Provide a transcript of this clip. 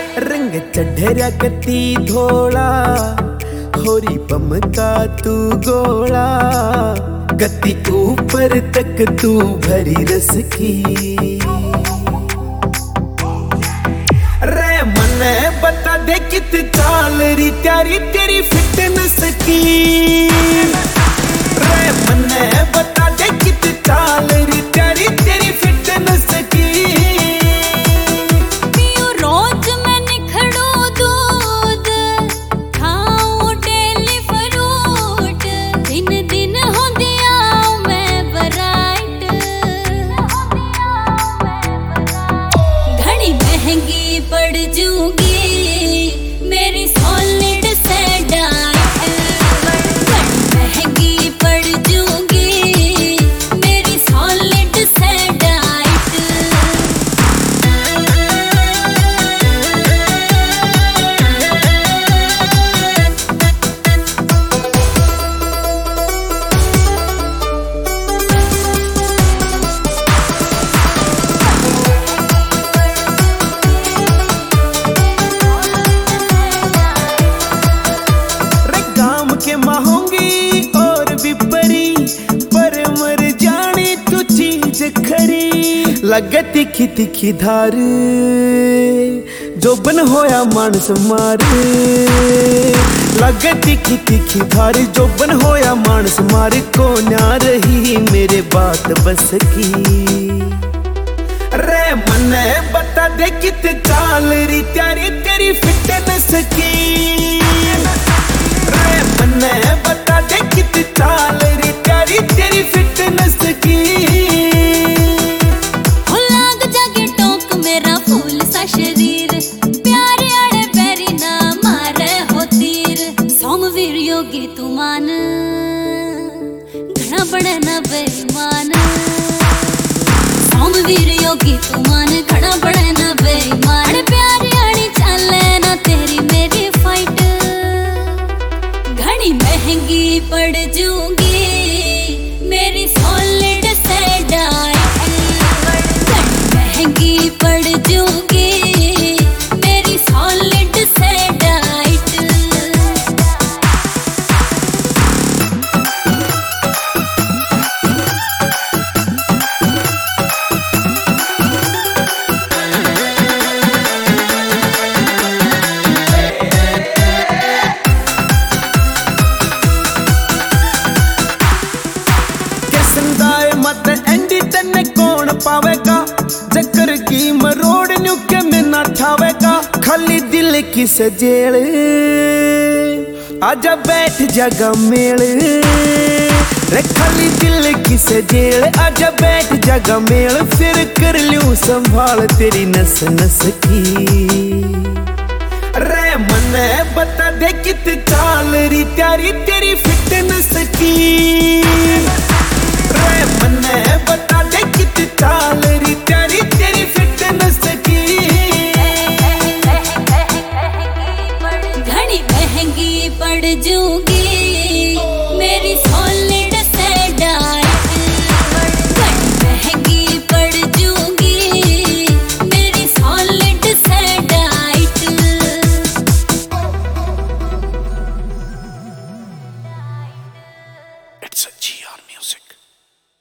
रंग चढ़ेरा कती धोला होरी बम का तू गोला गति ऊपर तक तू भरी रस की रे मन बता दे कित चाल री त्यारी तेरी फिटनेस की रे मन बता दे कित चाल री त्यारी तेरी फिटनेस की पड़ जूंगी मेरी सॉलिड से डाइट महंगी पड़ जूंगी मेरी सॉलिड से डाइट लगे तिखी तिखी धार जो बन होया मानस मार लगे तिखी तिखी धार जो बन होया मानस मार को ना रही मेरे बात बस की रे मन बता दे कित चाल री त्यारी तेरी फिटनेस की रे मन बता दे कित चाल री त्यारी तेरी फिटनेस की शरीर प्यारे आड़े पैरी ना मारे हो तीर सोमवीर योगी तू मान घना बड़े ना बेईमान सोमवीर योगी तू मान घना बड़े ना बेईमान प्यारी आड़ी चले ना तेरी मेरी फाइट घनी महंगी पड़ जूंगी मेरी सॉलिड से डाइट महंगी पड़ जूंगी पावेगा जकर की मरोड़ न्यू के में ना ठावेगा खाली दिल की सजेल आजा बैठ जगा मेल रे खाली दिल की सजेल आजा बैठ जगा मेल फिर कर लूं संभाल तेरी नस नस की रे मन बता दे कित चाल री त्यारी तेरी फिटनेस की